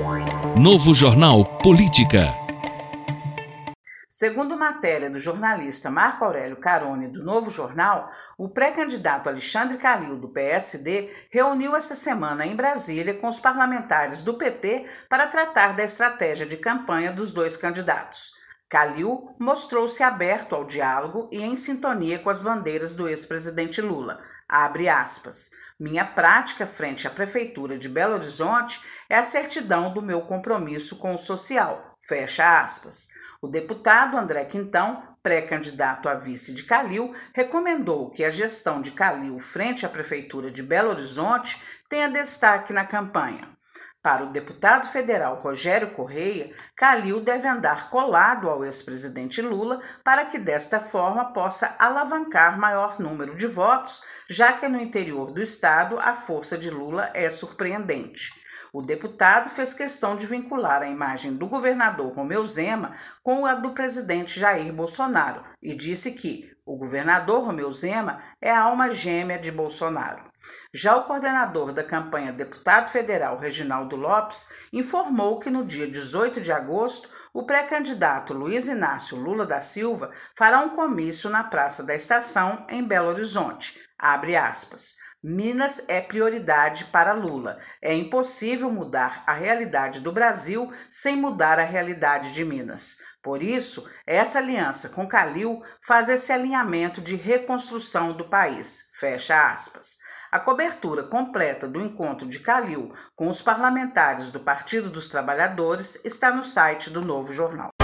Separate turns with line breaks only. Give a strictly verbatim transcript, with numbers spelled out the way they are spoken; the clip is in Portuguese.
Novo Jornal Política.
Segundo matéria do jornalista Marco Aurélio Carone, do Novo Jornal, o pré-candidato Alexandre Calil, do P S D, reuniu esta semana em Brasília com os parlamentares do P T para tratar da estratégia de campanha dos dois candidatos. Calil mostrou-se aberto ao diálogo e em sintonia com as bandeiras do ex-presidente Lula. Abre aspas. Minha prática frente à Prefeitura de Belo Horizonte é a certidão do meu compromisso com o social. Fecha aspas. O deputado André Quintão, pré-candidato a vice de Calil, recomendou que a gestão de Calil frente à Prefeitura de Belo Horizonte tenha destaque na campanha. Para o deputado federal Rogério Correia, Calil deve andar colado ao ex-presidente Lula para que desta forma possa alavancar maior número de votos, já que no interior do estado a força de Lula é surpreendente. O deputado fez questão de vincular a imagem do governador Romeu Zema com a do presidente Jair Bolsonaro e disse que o governador Romeu Zema é a alma gêmea de Bolsonaro. Já o coordenador da campanha, deputado federal Reginaldo Lopes, informou que no dia dezoito de agosto, o pré-candidato Luiz Inácio Lula da Silva fará um comício na Praça da Estação, em Belo Horizonte. Abre aspas. Minas é prioridade para Lula. É impossível mudar a realidade do Brasil sem mudar a realidade de Minas. Por isso, essa aliança com Calil faz esse alinhamento de reconstrução do país. Fecha aspas. A cobertura completa do encontro de Calil com os parlamentares do Partido dos Trabalhadores está no site do Novo Jornal.